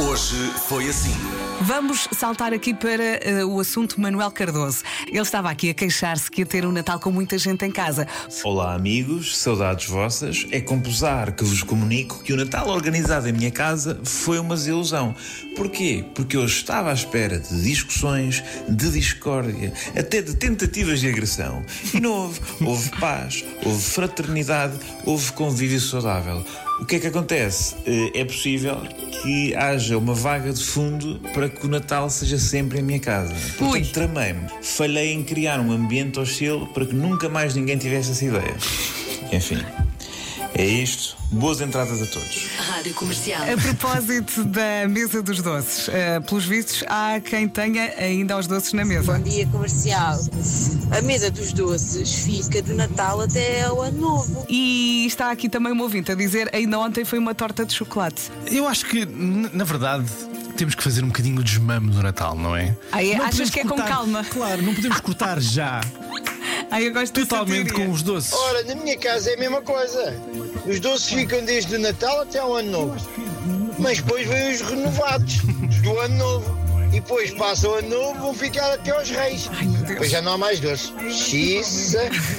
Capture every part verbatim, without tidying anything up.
Hoje foi assim. Vamos saltar aqui para uh, o assunto Manuel Cardoso. Ele estava aqui a queixar-se que ia ter um Natal com muita gente em casa. Olá amigos, saudades vossas. É com pesar que vos comunico que o Natal organizado em minha casa foi uma desilusão. Porquê? Porque eu estava à espera de discussões, de discórdia, até de tentativas de agressão. E não houve. Houve paz, houve fraternidade, houve convívio saudável. O que é que acontece? É possível que haja uma vaga de fundo para que o Natal seja sempre em minha casa. Portanto, tramei-me. Falhei em criar um ambiente hostil para que nunca mais ninguém tivesse essa ideia. Enfim, é isto. Boas entradas a todos. Rádio Comercial. A propósito da mesa dos doces, uh, pelos vistos, há quem tenha ainda os doces na mesa. Bom dia, Comercial. A mesa dos doces fica do Natal até o Ano Novo. E está aqui também uma ouvinte a dizer: ainda ontem foi uma torta de chocolate. Eu acho que, na verdade, temos que fazer um bocadinho de desmame no Natal, não é? Aí, não achas que é cortar, com calma? Claro, não podemos cortar já. Aí eu gosto totalmente com os doces. Ora, na minha casa é a mesma coisa. Os doces ficam desde o Natal até o Ano Novo. Mas depois vêm os renovados do Ano Novo. E depois passa o Ano Novo, vão ficar até aos Reis. Depois já não há mais doces. Xiça.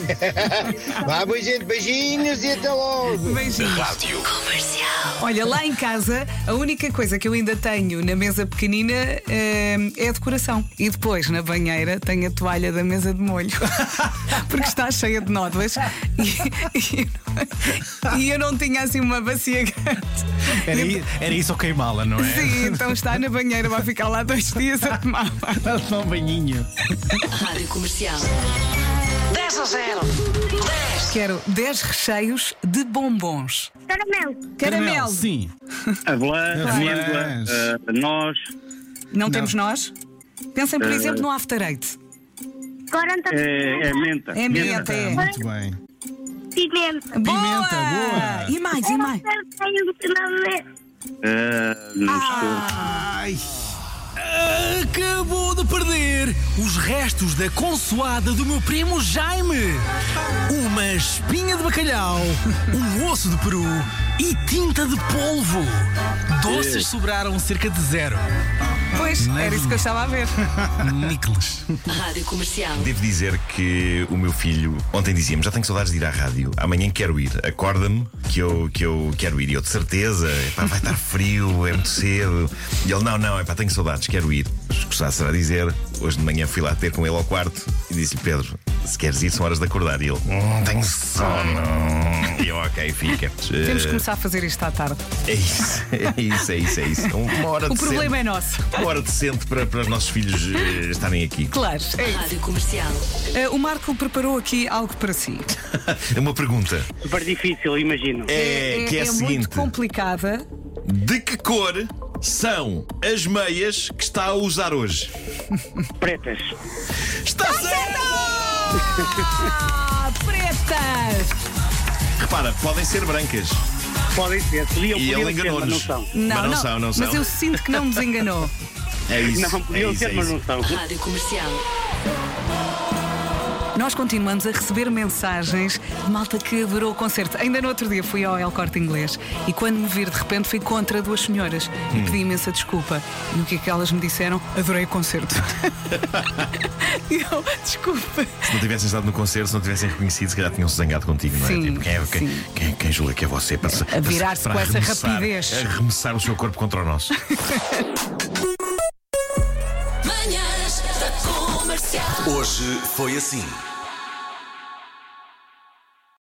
Vá, boa gente, beijinhos e até logo. Beijinhos. Rádio Comercial. Olha, lá em casa, a única coisa que eu ainda tenho na mesa pequenina é, é a decoração. E depois, na banheira, tenho a toalha da mesa de molho. Porque está cheia de nódoas. E, e, e eu não tinha assim uma bacia grande. Era, i- era isso ou queimá-la, não é? Sim, então está na banheira, vai ficar lá dois dias a tomar banho. Dá só um banhinho. Rádio Comercial. dez a zero. dez. Quero dez recheios de bombons. Caramelo. Caramelo. Sim. Avelã, amêndoa, Avelãs. uh, nós, Não, temos nós? Pensem, por exemplo, no After Eight. Coranta. é, é menta. É menta, é. Muito bem. Pimenta. Boa! Pimenta, boa. E mais, e mais? Uh, não Ai. Acabou de perder os restos da consoada do meu primo Jaime. Uma espinha de bacalhau, um osso de peru e tinta de polvo. Doces sobraram cerca de zero. Pois, era isso que eu estava a ver. Níqueles. Rádio Comercial. Devo dizer que o meu filho, ontem dizia-me: já tenho saudades de ir à rádio, amanhã quero ir, acorda-me que eu, que eu quero ir. E eu, de certeza, epá, vai estar frio, é muito cedo. E ele: não, não, epá, tenho saudades, quero ir. Escusar será dizer, hoje de manhã fui lá ter com ele ao quarto e disse-lhe: Pedro, se queres ir, são horas de acordar. E ele: hum, tenho sono. E eu: ok, fica. Temos que começar a fazer isto à tarde. É isso, é isso, é isso, é isso. Uma hora O decente, problema é nosso. uma hora decente para, para os nossos filhos eh, estarem aqui. Claro, é isso. Rádio Comercial. Eh, o Marco preparou aqui algo para si. Uma pergunta Super difícil, imagino. é, que é, a seguinte: muito complicada. de que cor são as meias que está a usar hoje? Pretas. Está certo! Ah, pretas! Repara, podem ser brancas. Podem ser, podiam, E podiam ele ser, mas não enganou-nos. são. Não, Mas não são, não são. Mas eu sinto que não nos enganou. É isso. Não, podiam é isso, ser, é mas isso. não são. Rádio Comercial. Nós continuamos a receber mensagens de malta que adorou o concerto. Ainda no outro dia fui ao El Corte Inglês e quando me vir de repente fui contra duas senhoras e pedi imensa desculpa. E o que é que elas me disseram? Adorei o concerto. E eu, desculpa. Se não tivessem estado no concerto, se não tivessem reconhecido, se calhar tinham-se zangado contigo, não é? Sim, Tipo, quem, é quem, sim. quem, quem julga que é você para, A virar-se para com essa arremessar- rapidez. arremessar o seu corpo contra o nosso. Manhãs da Comercial. Hoje foi assim.